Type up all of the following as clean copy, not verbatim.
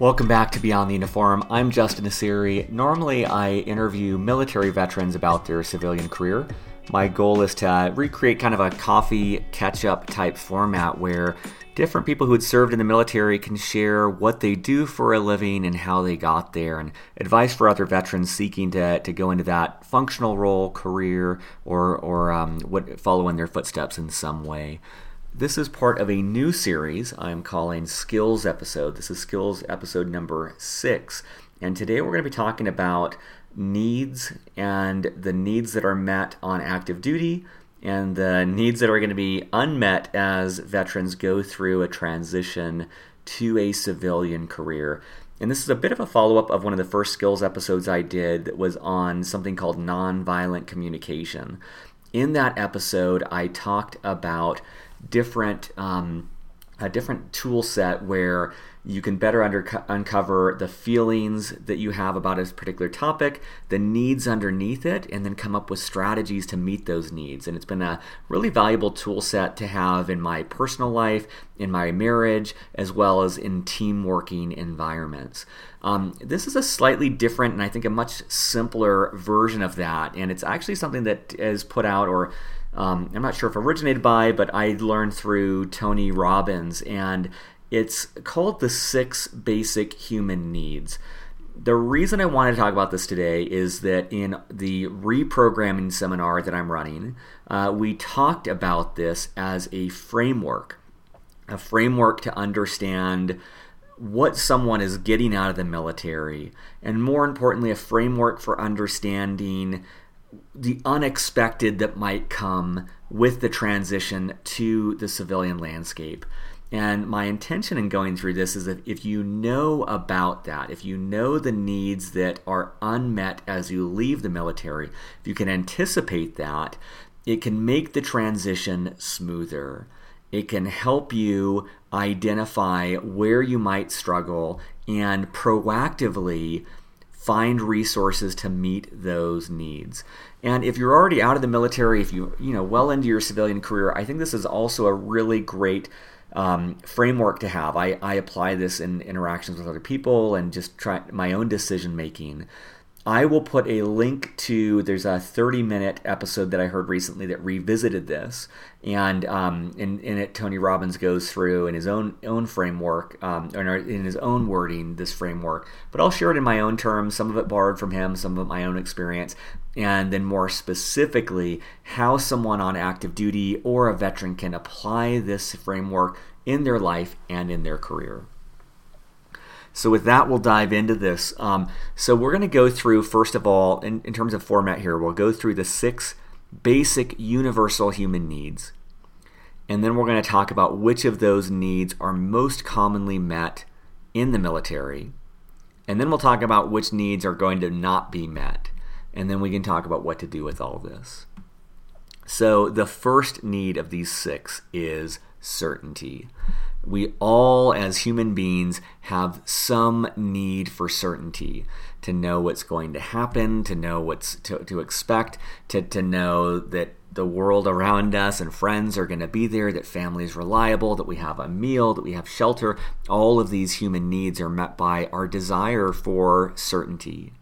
Welcome back to Beyond the Uniform. I'm Justin Nassiri. Normally, I interview military veterans about their civilian career. My goal is to recreate kind of a coffee catch-up type format where different people who had served in the military can share what they do for a living and how they got there, and advice for other veterans seeking to go into that functional role, career, or follow in their footsteps in some way. This is part of a new series I'm calling Skills Episode. This is Skills Episode number 6. And today we're going to be talking about needs and the needs that are met on active duty and the needs that are going to be unmet as veterans go through a transition to a civilian career. And this is a bit of a follow-up of one of the first skills episodes I did that was on something called nonviolent communication. In that episode, I talked about a different tool set where you can better uncover the feelings that you have about a particular topic, the needs underneath it, and then come up with strategies to meet those needs. And it's been a really valuable tool set to have in my personal life, in my marriage, as well as in team working environments. This is a slightly different and I think a much simpler version of that, and it's actually something that is put out, or I'm not sure if originated by, but I learned through Tony Robbins, and it's called the 6 Basic Human Needs. The reason I wanted to talk about this today is that in the reprogramming seminar that I'm running, we talked about this as a framework to understand what someone is getting out of the military, and more importantly, a framework for understanding the unexpected that might come with the transition to the civilian landscape. And my intention in going through this is that if you know about that, if you know the needs that are unmet as you leave the military, if you can anticipate that, it can make the transition smoother. It can help you identify where you might struggle and proactively find resources to meet those needs. And if you're already out of the military, if you well into your civilian career, I think this is also a really great framework to have. I apply this in interactions with other people and just try my own decision making. I will put a link to, there's a 30-minute episode that I heard recently that revisited this, and in it Tony Robbins goes through in his own framework, or in his own wording, this framework, but I'll share it in my own terms, some of it borrowed from him, some of it my own experience, and then more specifically, how someone on active duty or a veteran can apply this framework in their life and in their career. So with that, we'll dive into this. So we're going to go through, first of all, in terms of format here, we'll go through the 6 basic universal human needs. And then we're going to talk about which of those needs are most commonly met in the military. And then we'll talk about which needs are going to not be met. And then we can talk about what to do with all this. So the first need of these 6 is certainty. We all, as human beings, have some need for certainty, to know what's going to happen, to know what's to expect, to know that the world around us and friends are going to be there, that family is reliable, that we have a meal, that we have shelter. All of these human needs are met by our desire for certainty.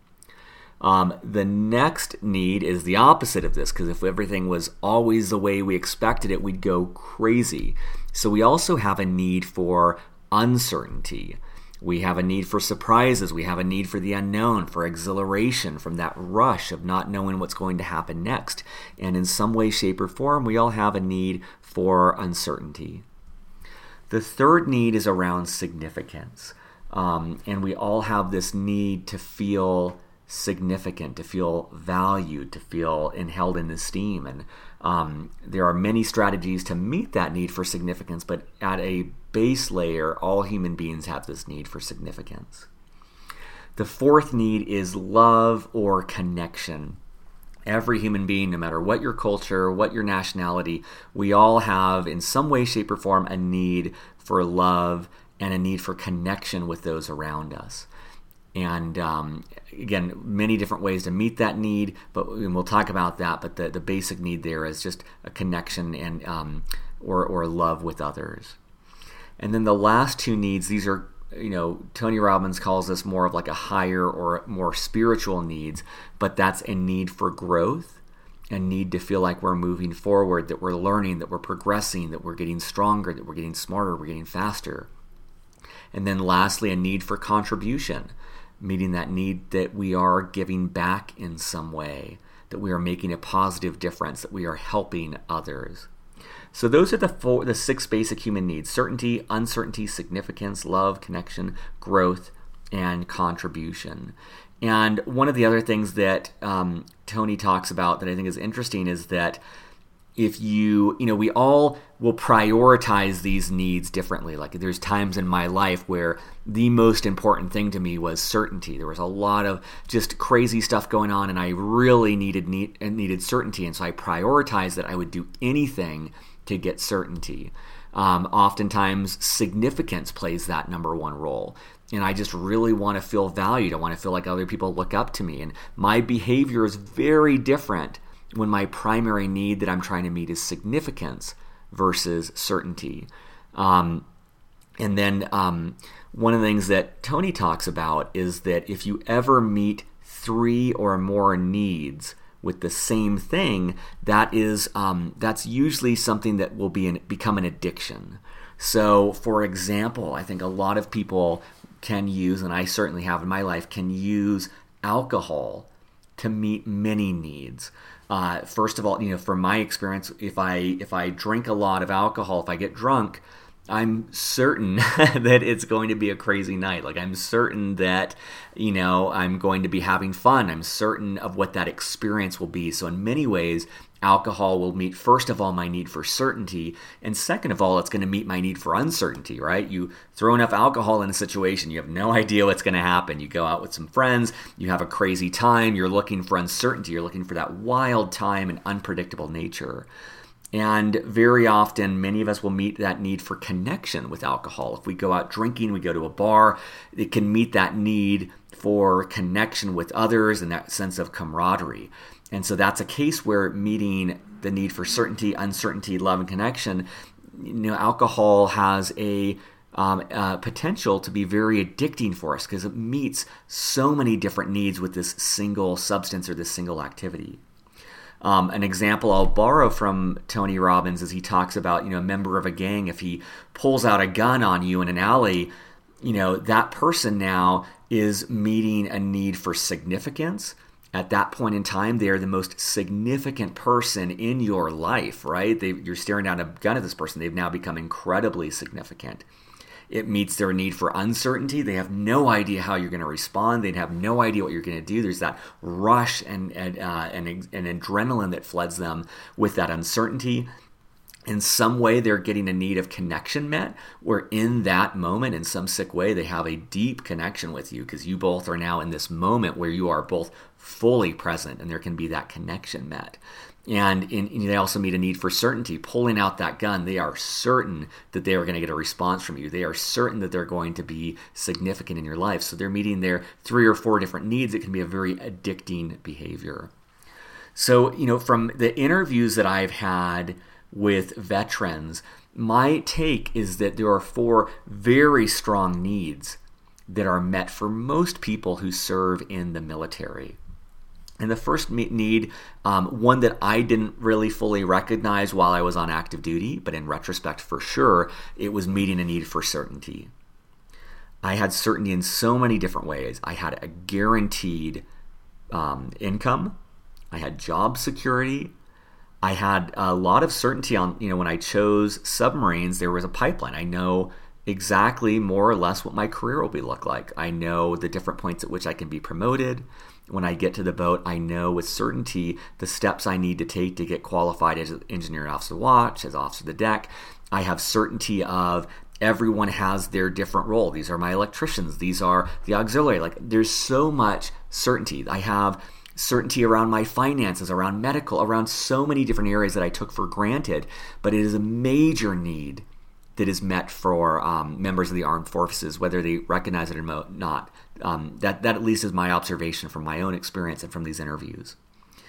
The next need is the opposite of this, because if everything was always the way we expected it, we'd go crazy. So we also have a need for uncertainty. We have a need for surprises. We have a need for the unknown, for exhilaration, from that rush of not knowing what's going to happen next. And in some way, shape, or form, we all have a need for uncertainty. The third need is around significance. And we all have this need to feel significant, to feel valued, to feel held in esteem. And there are many strategies to meet that need for significance, but at a base layer, all human beings have this need for significance. The fourth need is love or connection. Every human being, no matter what your culture, what your nationality, we all have in some way, shape, or form a need for love and a need for connection with those around us. And again, many different ways to meet that need, and we'll talk about that. But the basic need there is just a connection and or love with others. And then the last two needs, these are Tony Robbins calls this more of like a higher or more spiritual needs, but that's a need for growth, a need to feel like we're moving forward, that we're learning, that we're progressing, that we're getting stronger, that we're getting smarter, we're getting faster. And then lastly, a need for contribution, meeting that need that we are giving back in some way, that we are making a positive difference, that we are helping others. So those are the 6 basic human needs: certainty, uncertainty, significance, love, connection, growth, and contribution. And one of the other things that Tony talks about that I think is interesting is that if we all will prioritize these needs differently. Like there's times in my life where the most important thing to me was certainty. There was a lot of just crazy stuff going on, and I really needed certainty. And so I prioritized that I would do anything to get certainty. Oftentimes, significance plays that number one role. And I just really want to feel valued. I want to feel like other people look up to me. And my behavior is very different when my primary need that I'm trying to meet is significance versus certainty. And then one of the things that Tony talks about is that if you ever meet 3 or more needs with the same thing, that's usually something that will become an addiction. So, for example, I think a lot of people can use, and I certainly have in my life, can use alcohol to meet many needs. First of all, from my experience, if I drink a lot of alcohol, if I get drunk, I'm certain that it's going to be a crazy night. Like I'm certain that, I'm going to be having fun. I'm certain of what that experience will be. So in many ways, alcohol will meet, first of all, my need for certainty. And second of all, it's going to meet my need for uncertainty, right? You throw enough alcohol in a situation, you have no idea what's going to happen. You go out with some friends, you have a crazy time, you're looking for uncertainty, you're looking for that wild time and unpredictable nature. And very often, many of us will meet that need for connection with alcohol. If we go out drinking, we go to a bar, it can meet that need for connection with others and that sense of camaraderie. And so that's a case where meeting the need for certainty, uncertainty, love, and connection, alcohol has a potential to be very addicting for us because it meets so many different needs with this single substance or this single activity. An example I'll borrow from Tony Robbins is he talks about, a member of a gang, if he pulls out a gun on you in an alley, that person now is meeting a need for significance. At that point in time, they are the most significant person in your life, right? You're staring down a gun at this person. They've now become incredibly significant. It meets their need for uncertainty. They have no idea how you're going to respond. They have no idea what you're going to do. There's that rush and adrenaline that floods them with that uncertainty. In some way, they're getting a need of connection met, where in that moment, in some sick way, they have a deep connection with you because you both are now in this moment where you are both fully present and there can be that connection met. And they also meet a need for certainty. Pulling out that gun, they are certain that they are going to get a response from you. They are certain that they're going to be significant in your life. So they're meeting their 3 or 4 different needs. It can be a very addicting behavior. So, from the interviews that I've had with veterans, my take is that there are 4 very strong needs that are met for most people who serve in the military. And the first need, one that I didn't really fully recognize while I was on active duty, but in retrospect for sure, it was meeting a need for certainty. I had certainty in so many different ways. I had a guaranteed income. I had job security. I had a lot of certainty on, when I chose submarines, there was a pipeline. I know exactly more or less what my career will look like. I know the different points at which I can be promoted. When I get to the boat, I know with certainty the steps I need to take to get qualified as engineer officer of the watch, as officer of the deck. I have certainty of everyone has their different role. These are my electricians. These are the auxiliary. There's so much certainty. I have certainty around my finances, around medical, around so many different areas that I took for granted. But it is a major need that is met for members of the armed forces, whether they recognize it or not. That at least is my observation from my own experience and from these interviews.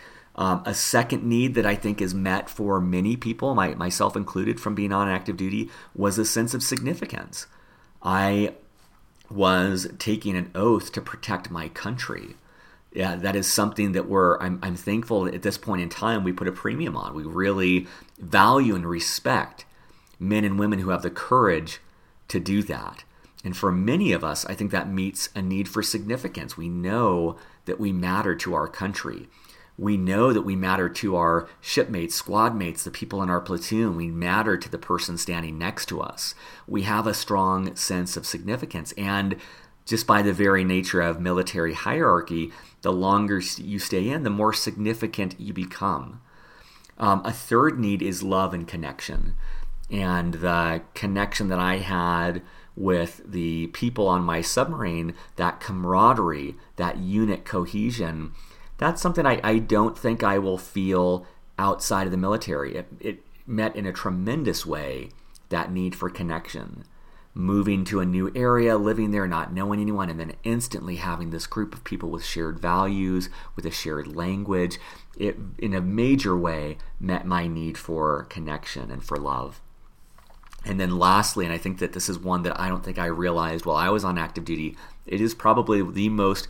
A second need that I think is met for many people, myself included, from being on active duty, was a sense of significance. I was taking an oath to protect my country. Yeah, that is something that I'm thankful that at this point in time we put a premium on. We really value and respect men and women who have the courage to do that. And for many of us, I think that meets a need for significance. We know that we matter to our country. We know that we matter to our shipmates, squad mates, the people in our platoon. We matter to the person standing next to us. We have a strong sense of significance. And just by the very nature of military hierarchy, the longer you stay in, the more significant you become. A third need is love and connection. And the connection that I had with the people on my submarine, that camaraderie, that unit cohesion, that's something I don't think I will feel outside of the military. It met in a tremendous way that need for connection. Moving to a new area, living there, not knowing anyone, and then instantly having this group of people with shared values, with a shared language, it in a major way met my need for connection and for love. And then lastly, and I think that this is one that I don't think I realized while I was on active duty, it is probably the most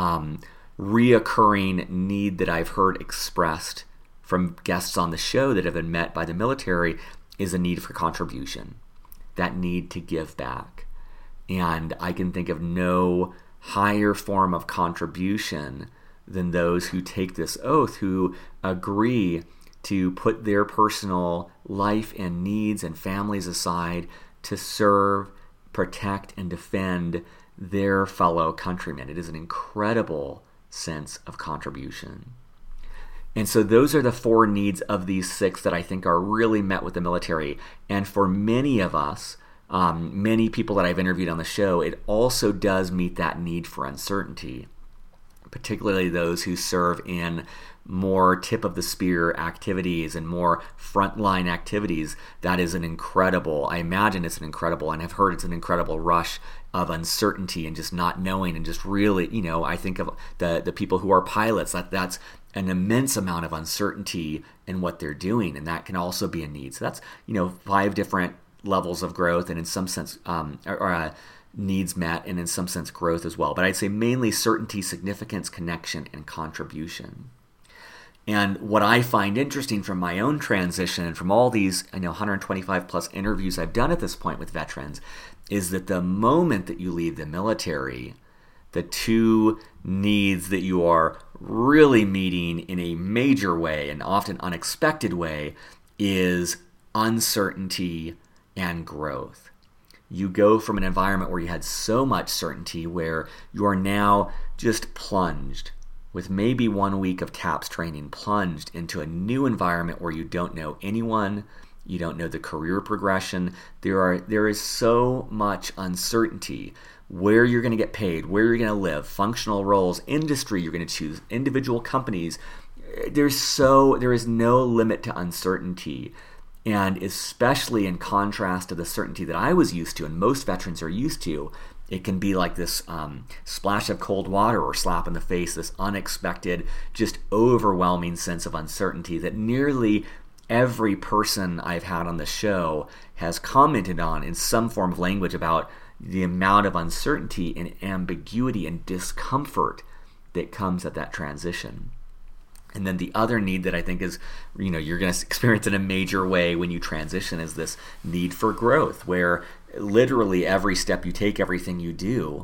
reoccurring need that I've heard expressed from guests on the show that have been met by the military is a need for contribution, that need to give back. And I can think of no higher form of contribution than those who take this oath, who agree to put their personal life and needs and families aside to serve, protect, and defend their fellow countrymen. It is an incredible sense of contribution. And so those are the 4 needs of these 6 that I think are really met with the military. And for many of us, many people that I've interviewed on the show, it also does meet that need for uncertainty, particularly those who serve in more tip of the spear activities and more frontline activities. That is an incredible, I imagine it's an incredible, and I've heard it's an incredible rush of uncertainty and just not knowing, and just really, I think of the people who are pilots, that's an immense amount of uncertainty in what they're doing, and that can also be a need. So that's 5 different levels of growth, and in some sense needs met, and in some sense growth as well. But I'd say mainly certainty, significance, connection, and contribution. And what I find interesting from my own transition and from all these 125 plus interviews I've done at this point with veterans is that the moment that you leave the military, the 2 needs that you are really meeting in a major way and often unexpected way is uncertainty and growth. You go from an environment where you had so much certainty, where you are now just plunged with maybe 1 week of TAPS training, plunged into a new environment where you don't know anyone, you don't know the career progression. There is so much uncertainty. Where you're going to get paid, where you're going to live, functional roles, industry you're going to choose, individual companies. There is no limit to uncertainty. And especially in contrast to the certainty that I was used to and most veterans are used to, it can be like this splash of cold water or slap in the face, this unexpected, just overwhelming sense of uncertainty that nearly every person I've had on the show has commented on in some form of language about the amount of uncertainty and ambiguity and discomfort that comes at that transition. And then the other need that I think is, you're going to experience in a major way when you transition is this need for growth, where literally every step you take, everything you do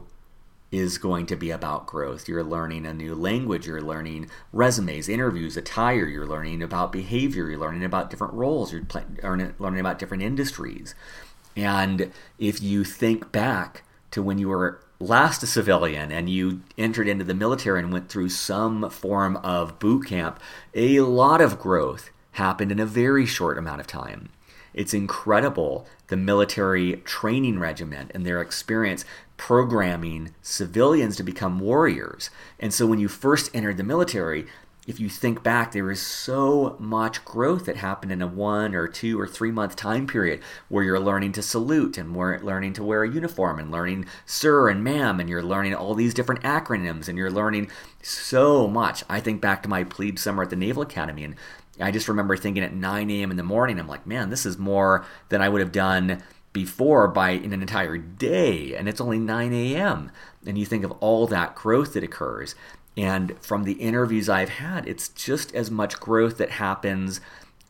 is going to be about growth. You're learning a new language, you're learning resumes, interviews, attire, you're learning about behavior, you're learning about different roles, you're learning about different industries. And if you think back to when you were last a civilian and you entered into the military and went through some form of boot camp, a lot of growth happened in a very short amount of time. It's incredible, the military training regiment and their experience programming civilians to become warriors. And so when you first entered the military, if you think back, there is so much growth that happened in a 1 or 2 or 3 month time period where you're learning to salute and learning to wear a uniform and learning sir and ma'am, and you're learning all these different acronyms and you're learning so much. I think back to my plebe summer at the Naval Academy, and I just remember thinking at 9 a.m. in the morning, I'm like, man, this is more than I would have done before by in an entire day, and it's only 9 a.m. And you think of all that growth that occurs. And from the interviews I've had, it's just as much growth that happens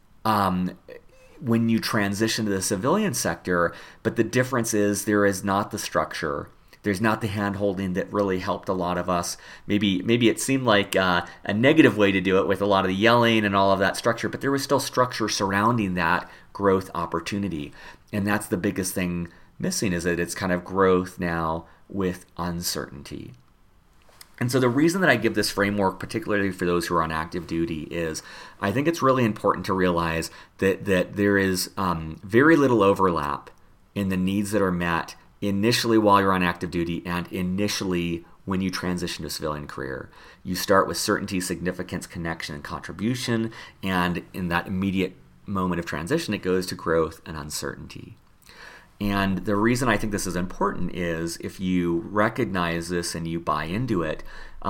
when you transition to the civilian sector, but the difference is there is not the structure. There's not the hand-holding that really helped a lot of us. Maybe it seemed like a negative way to do it with a lot of the yelling and all of that structure, but there was still structure surrounding that growth opportunity. And that's the biggest thing missing, is that it's kind of growth now with uncertainty. And so the reason that I give this framework, particularly for those who are on active duty, is I think it's really important to realize that there is very little overlap in the needs that are met initially while you're on active duty and initially when you transition to a civilian career. You start with certainty, significance, connection, and contribution, and in that immediate moment of transition, it goes to growth and uncertainty. And the reason I think this is important is if you recognize this and you buy into it,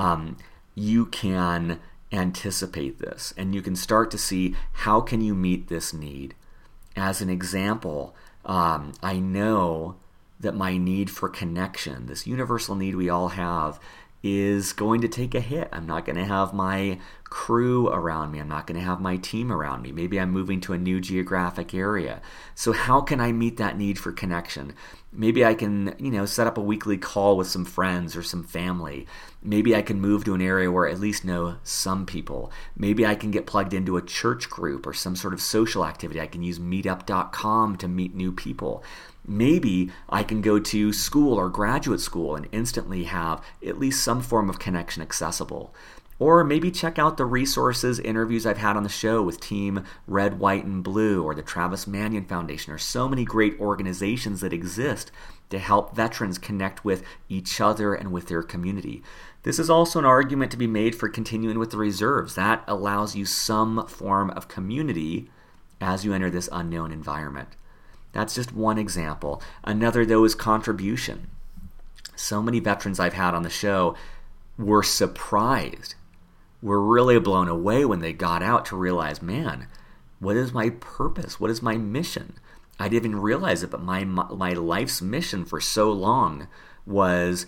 you can anticipate this and you can start to see how can you meet this need. As an example, I know that my need for connection, this universal need we all have, is going to take a hit. I'm not going to have my crew around me. I'm not going to have my team around me. Maybe I'm moving to a new geographic area. So how can I meet that need for connection? Maybe I can, set up a weekly call with some friends or some family. Maybe I can move to an area where I at least know some people. Maybe I can get plugged into a church group or some sort of social activity. I can use meetup.com to meet new people. Maybe I can go to school or graduate school and instantly have at least some form of connection accessible. Or maybe check out the resources, interviews I've had on the show with Team Red, White, and Blue or the Travis Manion Foundation. There's so many great organizations that exist to help veterans connect with each other and with their community. This is also an argument to be made for continuing with the reserves. That allows you some form of community as you enter this unknown environment. That's just one example. Another, though, is contribution. So many veterans I've had on the show were surprised, were really blown away when they got out to realize, man, what is my purpose? What is my mission? I didn't even realize it, but my life's mission for so long was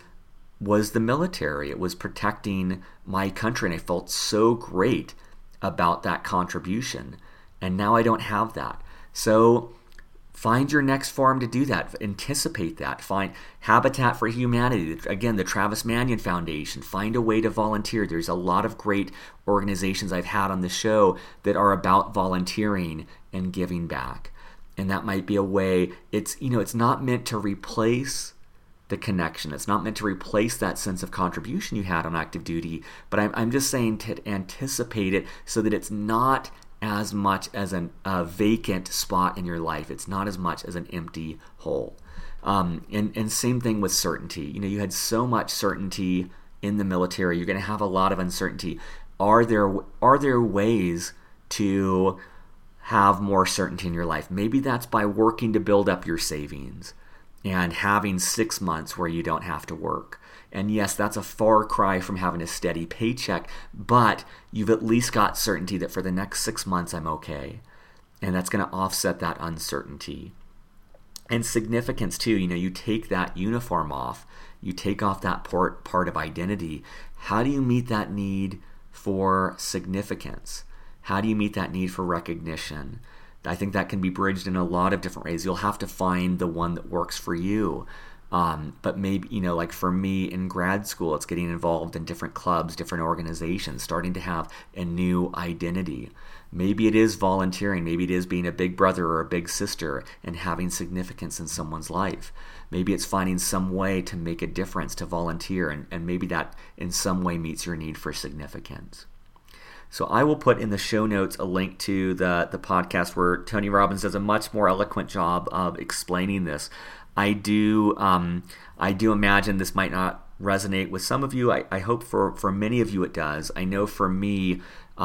the military. It was protecting my country, and I felt so great about that contribution. And now I don't have that. So find your next forum to do that. Anticipate that. Find Habitat for Humanity. Again, the Travis Manion Foundation. Find a way to volunteer. There's a lot of great organizations I've had on the show that are about volunteering and giving back. And that might be a way. It's not meant to replace the connection. It's not meant to replace that sense of contribution you had on active duty. But I'm just saying to anticipate it so that it's not as much as a vacant spot in your life. It's not as much as an empty hole. And same thing with certainty. You had so much certainty in the military. You're going to have a lot of uncertainty. Are there ways to have more certainty in your life? Maybe that's by working to build up your savings and having 6 months where you don't have to work. And yes, that's a far cry from having a steady paycheck, but you've at least got certainty that for the next 6 months I'm okay. And that's going to offset that uncertainty. And significance too, you take that uniform off, you take off that part of identity. How do you meet that need for significance? How do you meet that need for recognition? I think that can be bridged in a lot of different ways. You'll have to find the one that works for you. But maybe, like for me in grad school, it's getting involved in different clubs, different organizations, starting to have a new identity. Maybe it is volunteering. Maybe it is being a big brother or a big sister and having significance in someone's life. Maybe it's finding some way to make a difference, to volunteer, and maybe that in some way meets your need for significance. So I will put in the show notes a link to the podcast where Tony Robbins does a much more eloquent job of explaining this. I do imagine this might not resonate with some of you. I hope for many of you it does. I know for me,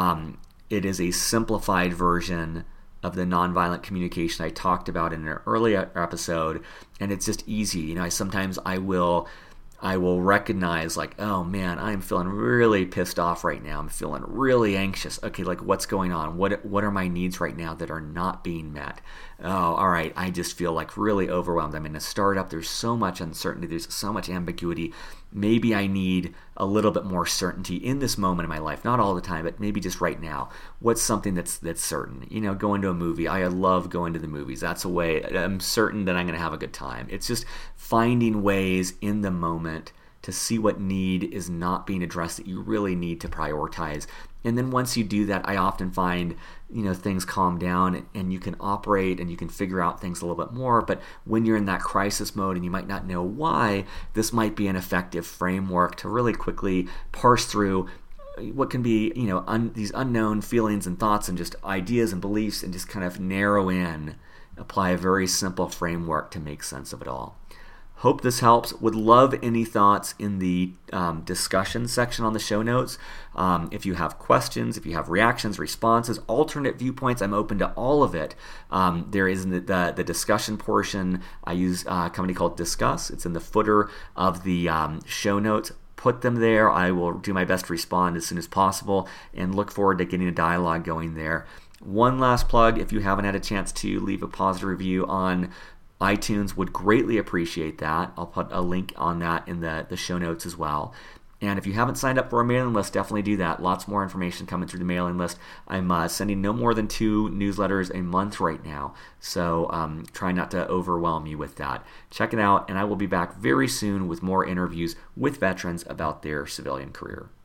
it is a simplified version of the nonviolent communication I talked about in an earlier episode, and it's just easy. Sometimes I will I will recognize like, oh man, I'm feeling really pissed off right now. I'm feeling really anxious. Okay, like what's going on? What are my needs right now that are not being met? Oh, all right, I just feel like really overwhelmed. I'm in a startup. There's so much uncertainty. There's so much ambiguity. Maybe I need a little bit more certainty in this moment in my life. Not all the time, but maybe just right now. What's something that's certain? Going to a movie. I love going to the movies. That's a way I'm certain that I'm going to have a good time. It's just finding ways in the moment to see what need is not being addressed that you really need to prioritize. And then once you do that, I often find, things calm down and you can operate and you can figure out things a little bit more. But when you're in that crisis mode and you might not know why, this might be an effective framework to really quickly parse through what can be, these unknown feelings and thoughts and just ideas and beliefs, and just kind of narrow in, apply a very simple framework to make sense of it all. Hope this helps. Would love any thoughts in the discussion section on the show notes. If you have questions, if you have reactions, responses, alternate viewpoints, I'm open to all of it. There is the discussion portion. I use a company called Discuss. It's in the footer of the show notes. Put them there. I will do my best to respond as soon as possible and look forward to getting a dialogue going there. One last plug, if you haven't had a chance to leave a positive review on iTunes, would greatly appreciate that. I'll put a link on that in the show notes as well. And if you haven't signed up for our mailing list, definitely do that. Lots more information coming through the mailing list. I'm sending no more than 2 newsletters a month right now, so try not to overwhelm you with that. Check it out, and I will be back very soon with more interviews with veterans about their civilian career.